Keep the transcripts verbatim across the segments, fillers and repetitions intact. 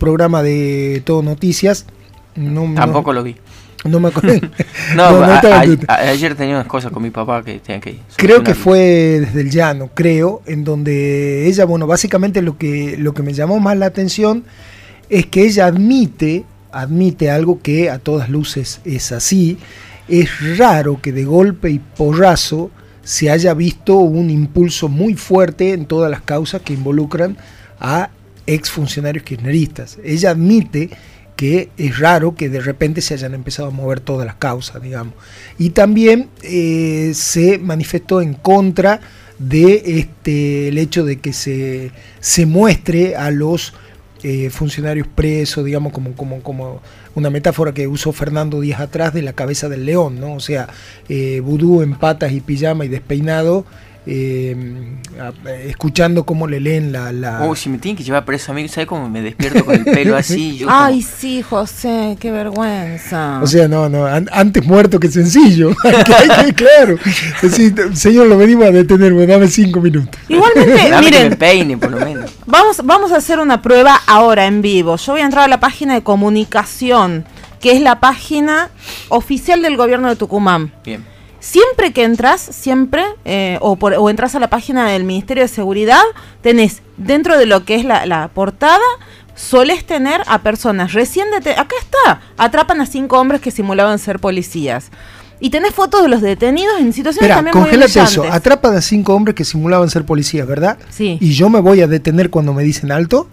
programa de Todo Noticias. No, Tampoco no, lo vi. No me acuerdo. no, no, no a, estaba, a, a, ayer tenía unas cosas con mi papá que tenía que ir. Creo que fue Desde el Llano, creo, en donde ella, bueno, básicamente lo que, lo que me llamó más la atención es que ella admite, admite algo que a todas luces es así. Es raro que de golpe y porrazo se haya visto un impulso muy fuerte en todas las causas que involucran a exfuncionarios kirchneristas. Ella admite que es raro que de repente se hayan empezado a mover todas las causas, digamos. Y también eh, se manifestó en contra de este el hecho de que se, se muestre a los eh, funcionarios presos, digamos, como, como, como una metáfora que usó Fernando Díaz atrás de la cabeza del león, ¿no? O sea, eh, vudú en patas y pijama y despeinado, Eh, escuchando cómo le leen la... la... Oh, si me tienen que llevar preso a mí, ¿sabes cómo me despierto con el pelo así? Yo Ay, como... sí, José, qué vergüenza. O sea, no, no, an antes muerto que sencillo. Claro. Sí, señor, lo venimos a detener, me dame cinco minutos. Igualmente, Dame miren, que me peine, por lo menos. Vamos, vamos a hacer una prueba ahora en vivo. Yo voy a entrar a la página de comunicación, que es la página oficial del gobierno de Tucumán. Bien. Siempre que entras, siempre, eh, o, por, o entras a la página del Ministerio de Seguridad, tenés dentro de lo que es la, la portada, solés tener a personas recién detenidas. Acá está, atrapan a cinco hombres que simulaban ser policías. Y tenés fotos de los detenidos en situaciones Espera, también muy congélate humillantes. eso. Atrapan a cinco hombres que simulaban ser policías, ¿verdad? Sí. ¿Y yo me voy a detener cuando me dicen alto?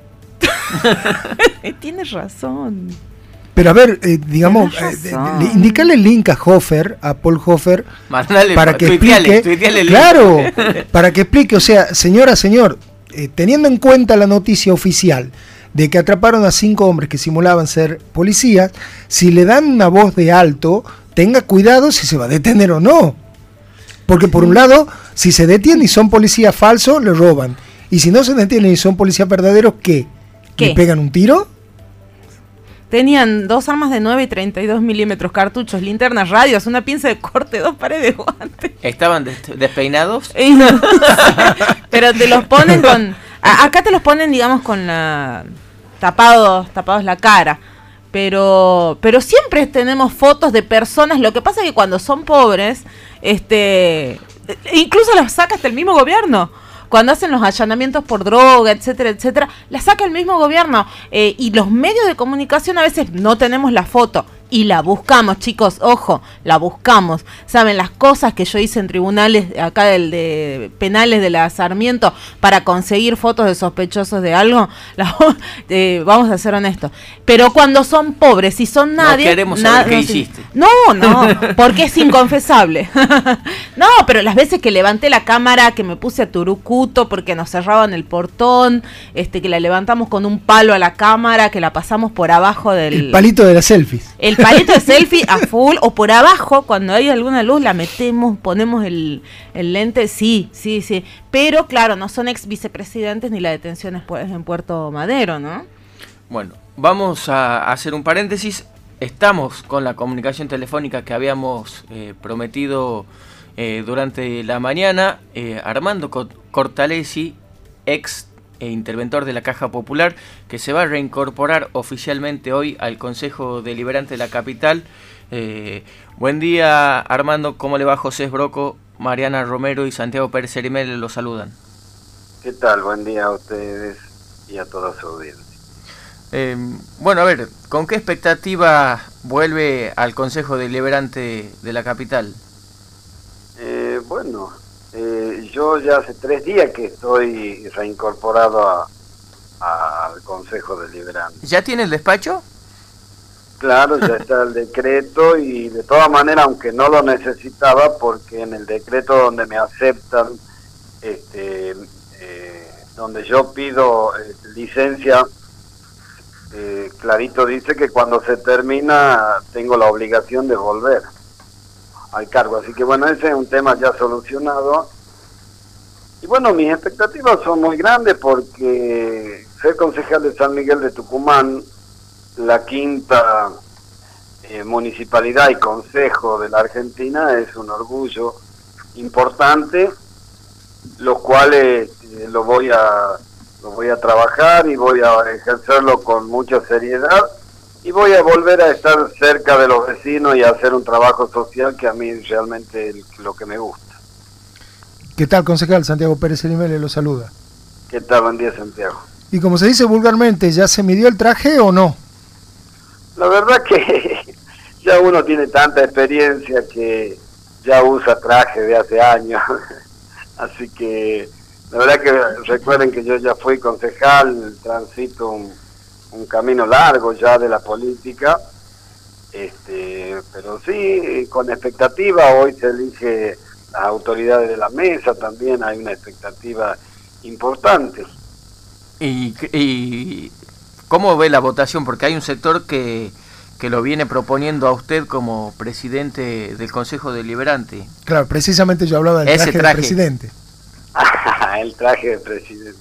Tienes razón. Pero a ver, eh, digamos, eh, le, indícale el link a Hofer, a Paul Hofer, Mandale, para que tuiteale, explique. tuiteale el Claro, para que explique, o sea, señora, señor, eh, teniendo en cuenta la noticia oficial de que atraparon a cinco hombres que simulaban ser policías, si le dan una voz de alto, tenga cuidado si se va a detener o no. Porque por un lado, si se detienen y son policías falsos, le roban. Y si no se detienen y son policías verdaderos, ¿qué? ¿Qué? ¿Le pegan un tiro? Tenían dos armas de nueve y treinta y dos milímetros, cartuchos, linternas, radios, una pinza de corte, dos pares de guantes. ¿Estaban des despeinados? Pero te los ponen con... A, acá te los ponen, digamos, con la... Tapados, tapados la cara. Pero, pero siempre tenemos fotos de personas. Lo que pasa es que cuando son pobres, este, incluso las saca hasta el mismo gobierno. Cuando hacen los allanamientos por droga, etcétera, etcétera, la saca el mismo gobierno. Eh, y los medios de comunicación a veces no tenemos la foto. Y la buscamos, chicos, ojo, la buscamos. Saben, las cosas que yo hice en tribunales acá del de penales de la Sarmiento para conseguir fotos de sospechosos de algo, la, eh, vamos a ser honestos. Pero cuando son pobres y son nadie... No queremos saber qué no, hiciste. No, no, porque es inconfesable. No, pero las veces que levanté la cámara, que me puse a turucuto porque nos cerraban el portón, este, que la levantamos con un palo a la cámara, que la pasamos por abajo del... El palito de las selfies. El palito de selfie a full, o por abajo, cuando hay alguna luz, la metemos, ponemos el, el lente, sí, sí, sí. Pero claro, no son ex vicepresidentes ni la detención es pues, en Puerto Madero, ¿no? Bueno, vamos a hacer un paréntesis. Estamos con la comunicación telefónica que habíamos eh, prometido eh, durante la mañana. Eh, Armando Cortalesi, ex e interventor de la Caja Popular, que se va a reincorporar oficialmente hoy al Consejo Deliberante de la capital. Eh, buen día, Armando, ¿cómo le va? José Broco, Mariana Romero y Santiago Pérez Cerimel los saludan. ¿Qué tal? Buen día a ustedes y a toda su audiencia. Eh, bueno, a ver, ¿con qué expectativa vuelve al Consejo Deliberante de la capital? Eh, bueno... Eh, yo ya hace tres días que estoy reincorporado a, a, al Consejo Deliberante. ¿Ya tiene el despacho? Claro, ya está el decreto y de todas maneras, aunque no lo necesitaba, porque en el decreto donde me aceptan, este, eh, donde yo pido eh, licencia, eh, clarito dice que cuando se termina tengo la obligación de volver al cargo, así que bueno, ese es un tema ya solucionado. Y bueno, mis expectativas son muy grandes porque ser concejal de San Miguel de Tucumán, la quinta eh, municipalidad y consejo de la Argentina, es un orgullo importante, los cuales eh, lo voy a lo voy a trabajar y voy a ejercerlo con mucha seriedad y voy a volver a estar cerca de los vecinos y a hacer un trabajo social que a mí realmente es lo que me gusta. ¿Qué tal, concejal? Santiago Pérez Elimele lo saluda. ¿Qué tal? Buen día, Santiago. Y como se dice vulgarmente, ¿ya se midió el traje o no? La verdad que ya uno tiene tanta experiencia que ya usa traje de hace años, así que la verdad que recuerden que yo ya fui concejal, transito un, un camino largo ya de la política, este, pero sí, con expectativa. Hoy se elige las autoridades de la mesa, también hay una expectativa importante. ¿Y, y cómo ve la votación? Porque hay un sector que, que lo viene proponiendo a usted como presidente del Consejo Deliberante. Claro, precisamente yo hablaba del Ese traje, traje del presidente. El traje del presidente.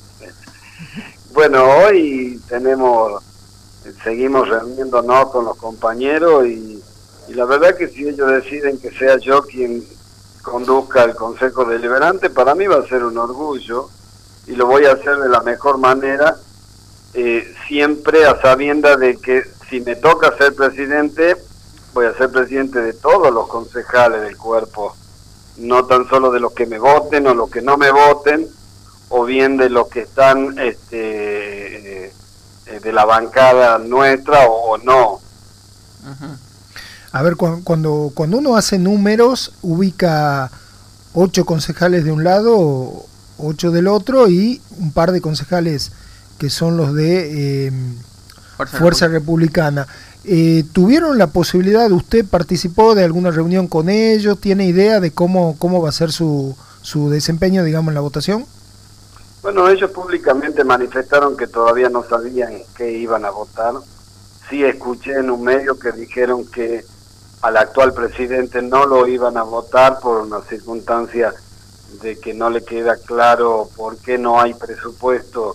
Bueno, hoy tenemos, seguimos reuniéndonos con los compañeros y, y la verdad que si ellos deciden que sea yo quien conduzca el Consejo Deliberante, para mí va a ser un orgullo y lo voy a hacer de la mejor manera, eh, siempre a sabiendas de que si me toca ser presidente, voy a ser presidente de todos los concejales del cuerpo, no tan solo de los que me voten o los que no me voten, o bien de los que están este, eh, de la bancada nuestra o, o no. Uh-huh. A ver, cu cuando, cuando uno hace números, ubica ocho concejales de un lado, ocho del otro y un par de concejales que son los de eh, Fuerza, Fuerza Republicana. Eh, ¿Tuvieron la posibilidad, usted participó de alguna reunión con ellos? ¿Tiene idea de cómo, cómo va a ser su, su desempeño, digamos, en la votación? Bueno, ellos públicamente manifestaron que todavía no sabían qué iban a votar. Sí escuché en un medio que dijeron que al actual presidente no lo iban a votar por una circunstancia de que no le queda claro por qué no hay presupuesto,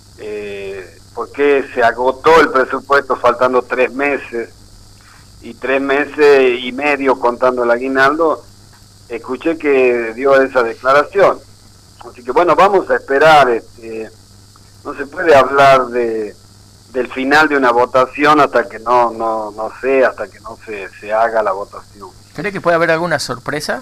eh, por qué se agotó el presupuesto faltando tres meses y tres meses y medio contando el aguinaldo. Escuché que dio esa declaración. Así que bueno, vamos a esperar. Este, no se puede hablar de del final de una votación hasta que no no no sé, hasta que no se, se haga la votación. ¿Cree que puede haber alguna sorpresa?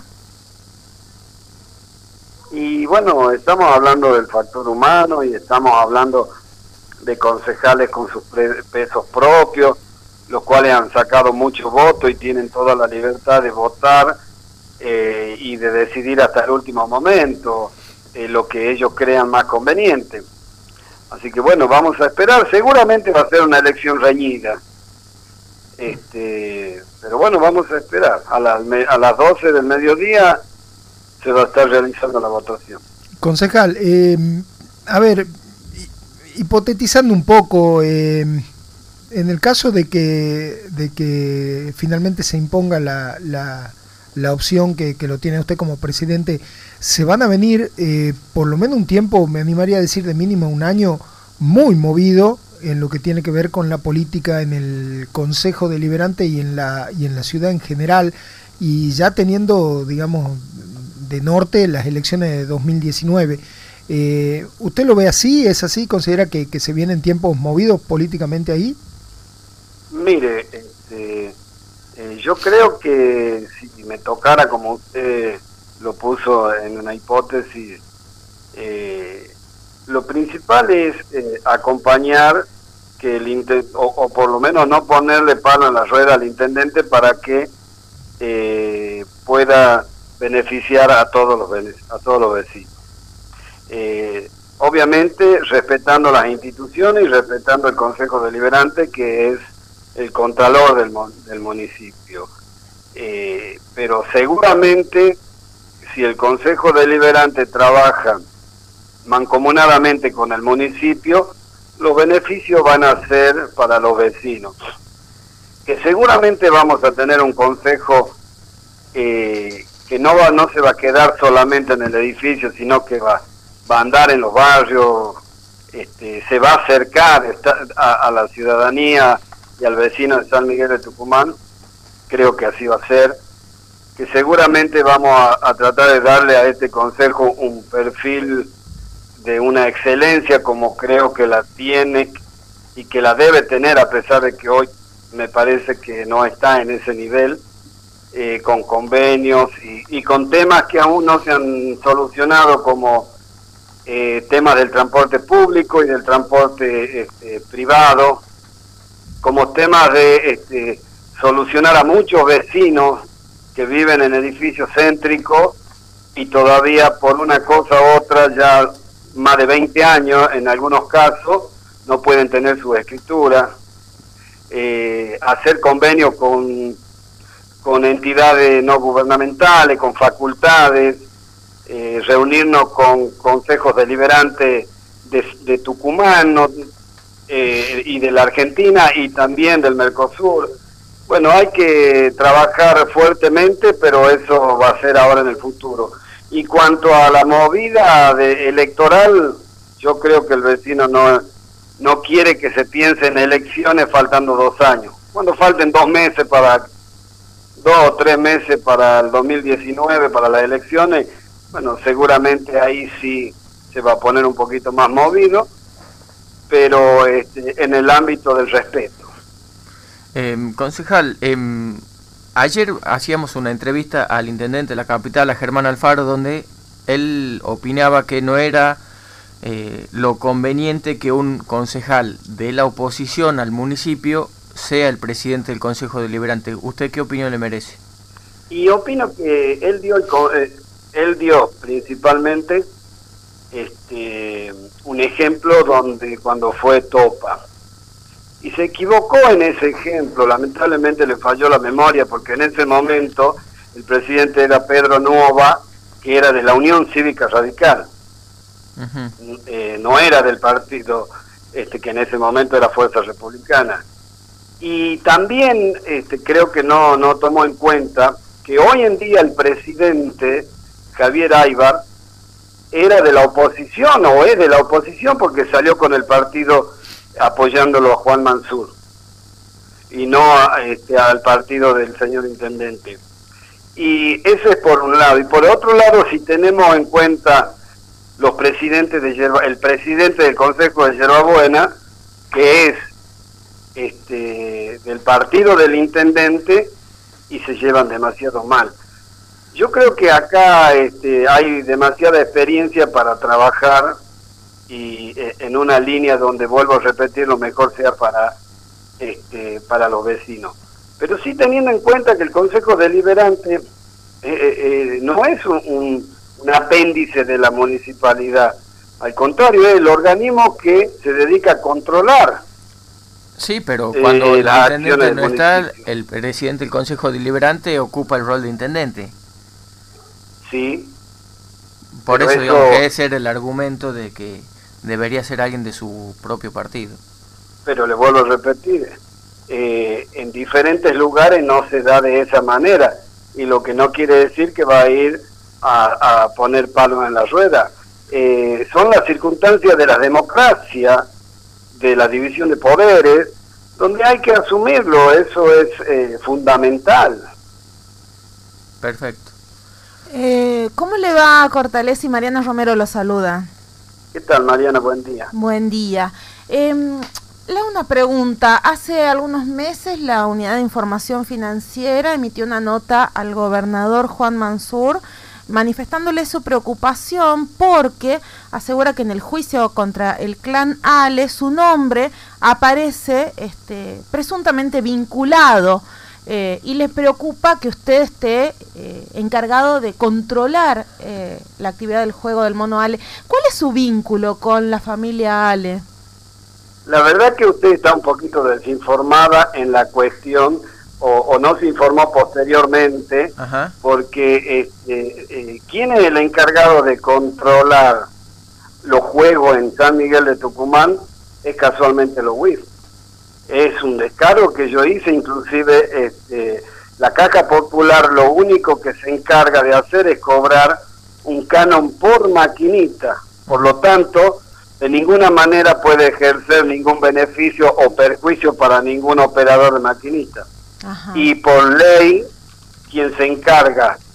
Y bueno, estamos hablando del factor humano y estamos hablando de concejales con sus pesos propios, los cuales han sacado muchos votos y tienen toda la libertad de votar eh, y de decidir hasta el último momento eh, lo que ellos crean más conveniente. Así que bueno, vamos a esperar. Seguramente va a ser una elección reñida. Este, pero bueno, vamos a esperar. A las, a las doce del mediodía se va a estar realizando la votación. Concejal, eh, a ver, hipotetizando un poco, eh, en el caso de que de que finalmente se imponga la, la, la opción que, que lo tiene usted como presidente, se van a venir eh, por lo menos un tiempo, me animaría a decir de mínimo un año, muy movido en lo que tiene que ver con la política en el Consejo Deliberante y en la y en la ciudad en general, y ya teniendo, digamos, de norte las elecciones de dos mil diecinueve. Eh, ¿Usted lo ve así? ¿Es así? ¿Considera que, que se vienen tiempos movidos políticamente ahí? Mire, este, eh, yo creo que si me tocara, como usted lo puso en una hipótesis, eh, lo principal es eh, acompañar que el o, o por lo menos no ponerle palo en la rueda al intendente para que eh, pueda beneficiar a todos los a todos los vecinos. Eh, obviamente respetando las instituciones y respetando el Consejo Deliberante, que es el contralor del, del municipio. Eh, pero seguramente si el Consejo Deliberante trabaja mancomunadamente con el municipio, los beneficios van a ser para los vecinos. Que seguramente vamos a tener un consejo eh, que no va, no se va a quedar solamente en el edificio, sino que va, va a andar en los barrios, este, se va a acercar a, a la ciudadanía y al vecino de San Miguel de Tucumán. Creo que así va a ser, que seguramente vamos a, a tratar de darle a este consejo un perfil de una excelencia como creo que la tiene y que la debe tener, a pesar de que hoy me parece que no está en ese nivel, eh, con convenios y, y con temas que aún no se han solucionado, como eh, temas del transporte público y del transporte este, privado, como temas de este, solucionar a muchos vecinos que viven en edificios céntricos y todavía por una cosa u otra, ya más de veinte años en algunos casos, no pueden tener su escritura, eh, hacer convenios con, con entidades no gubernamentales, con facultades, eh, reunirnos con consejos deliberantes de, de Tucumán no, eh, y de la Argentina y también del Mercosur. Bueno, hay que trabajar fuertemente, pero eso va a ser ahora en el futuro. Y cuanto a la movida de electoral, yo creo que el vecino no, no quiere que se piense en elecciones faltando dos años. Cuando falten dos meses para, dos o tres meses para el dos mil diecinueve, para las elecciones, bueno, seguramente ahí sí se va a poner un poquito más movido, pero este, en el ámbito del respeto. Eh, concejal, eh, ayer hacíamos una entrevista al intendente de la capital, a Germán Alfaro, donde él opinaba que no era eh, lo conveniente que un concejal de la oposición al municipio sea el presidente del Consejo Deliberante. ¿Usted qué opinión le merece? Y opino que él dio, el, eh, él dio principalmente este, un ejemplo donde cuando fue Topa. Y se equivocó en ese ejemplo, lamentablemente le falló la memoria, porque en ese momento el presidente era Pedro Nuova, que era de la Unión Cívica Radical. Uh-huh. eh, no era del partido este que en ese momento era Fuerza Republicana. Y también este, creo que no, no tomó en cuenta que hoy en día el presidente, Javier Aybar, era de la oposición, o es de la oposición, porque salió con el partido apoyándolo a Juan Mansur y no a, este, al partido del señor intendente. Y eso es por un lado. Y por otro lado, si tenemos en cuenta los presidentes de Yerba, el presidente del Consejo de Yerbabuena, que es este del partido del intendente, y se llevan demasiado mal. Yo creo que acá este, hay demasiada experiencia para trabajar y eh, en una línea donde, vuelvo a repetir, lo mejor sea para este para los vecinos. Pero sí teniendo en cuenta que el Consejo Deliberante eh, eh, no es un, un, un apéndice de la municipalidad, al contrario, es el organismo que se dedica a controlar. Sí, pero cuando eh, el intendente no está, municipio. El presidente del Consejo Deliberante ocupa el rol de intendente. Sí. Por eso, eso digamos que ese era el argumento de que debería ser alguien de su propio partido. Pero le vuelvo a repetir, eh, en diferentes lugares no se da de esa manera, y lo que no quiere decir que va a ir a, a poner palos en la rueda. Eh, son las circunstancias de la democracia, de la división de poderes, donde hay que asumirlo, eso es eh, fundamental. Perfecto. Eh, ¿Cómo le va a Cortales? Y Mariana Romero lo saluda. ¿Qué tal, Mariana? Buen día. Buen día. Eh, le hago una pregunta. Hace algunos meses la Unidad de Información Financiera emitió una nota al gobernador Juan Mansur manifestándole su preocupación porque asegura que en el juicio contra el clan Ale su nombre aparece este, presuntamente vinculado. Eh, y les preocupa que usted esté eh, encargado de controlar eh, la actividad del juego del mono Ale. ¿Cuál es su vínculo con la familia Ale? La verdad que usted está un poquito desinformada en la cuestión, o, o no se informó posteriormente. Ajá. Porque este, eh, ¿quién es el encargado de controlar los juegos en San Miguel de Tucumán? Es casualmente los W I F. Es un descaro que yo hice, inclusive este, la Caja Popular lo único que se encarga de hacer es cobrar un canon por maquinita, por lo tanto, de ninguna manera puede ejercer ningún beneficio o perjuicio para ningún operador de maquinita. Ajá. Y por ley, quien se encarga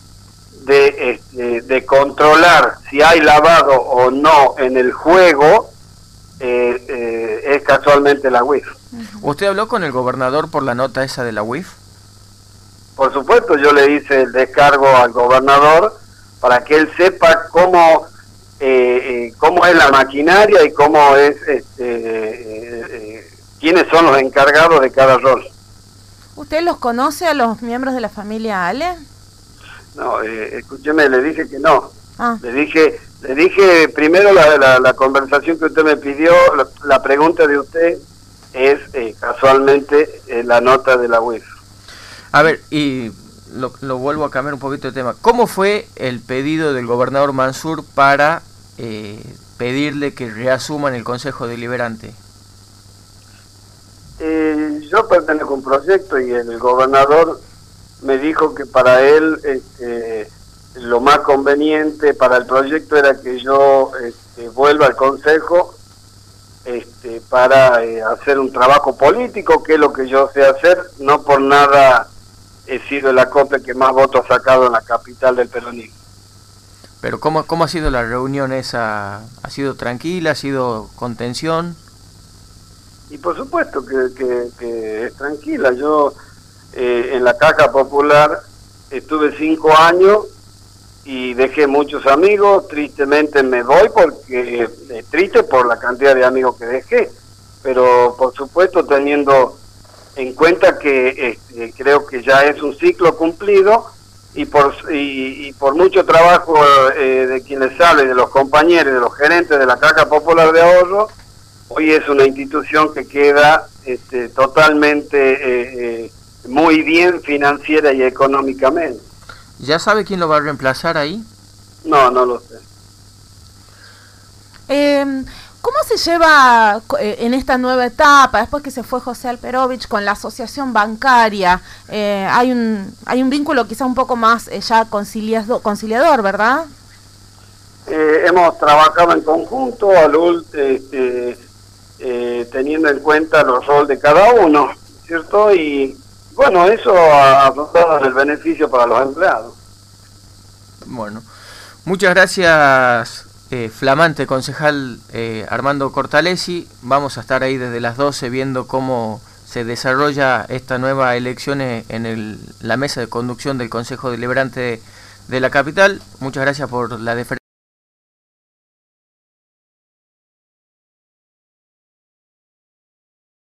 de, este, de controlar si hay lavado o no en el juego, eh, eh, es casualmente la U I F. ¿Usted habló con el gobernador por la nota esa de la U I F? Por supuesto, yo le hice el descargo al gobernador para que él sepa cómo, eh, eh, cómo es la maquinaria y cómo es, este, eh, eh, quiénes son los encargados de cada rol. ¿Usted los conoce a los miembros de la familia Ale? No, eh, escúcheme, le dije que no. Ah. Le dije, le dije primero la, la, la conversación que usted me pidió, la, la pregunta de usted es eh, casualmente eh, la nota de la U I F. A ver, y lo, lo vuelvo a cambiar un poquito de tema. ¿Cómo fue el pedido del gobernador Mansur para eh, pedirle que reasuman el Consejo Deliberante? Eh, yo pertenezco a un proyecto y el gobernador me dijo que para él este, lo más conveniente para el proyecto era que yo este, vuelva al Consejo este, para eh, hacer un trabajo político, que es lo que yo sé hacer. No por nada he sido el acople que más votos ha sacado en la capital del peronismo. Pero ¿cómo, cómo ha sido la reunión esa? ¿Ha sido tranquila? ¿Ha sido con tensión? Y por supuesto que, que, que es tranquila. Yo eh, en la Caja Popular estuve cinco años y dejé muchos amigos. Tristemente me voy porque eh, triste por la cantidad de amigos que dejé, pero por supuesto teniendo en cuenta que este, creo que ya es un ciclo cumplido y por y, y por mucho trabajo eh, de quienes salen, de los compañeros, de los gerentes de la Caja Popular de Ahorro, hoy es una institución que queda este, totalmente eh, eh, muy bien financiera y económicamente. ¿Ya sabe quién lo va a reemplazar ahí? No, no lo sé. Eh, ¿Cómo se lleva eh, en esta nueva etapa, después que se fue José Alperovich, con la asociación bancaria? Eh, hay un hay un vínculo quizá un poco más eh, ya conciliado, conciliador, ¿verdad? Eh, hemos trabajado en conjunto, al, este, eh, teniendo en cuenta los roles de cada uno, ¿cierto? Y bueno, eso ha dado el beneficio para los empleados. Bueno, muchas gracias, eh, flamante concejal eh, Armando Cortalesi. Vamos a estar ahí desde las doce viendo cómo se desarrolla esta nueva elección en el, la mesa de conducción del Consejo Deliberante de, de la capital. Muchas gracias por la deferencia.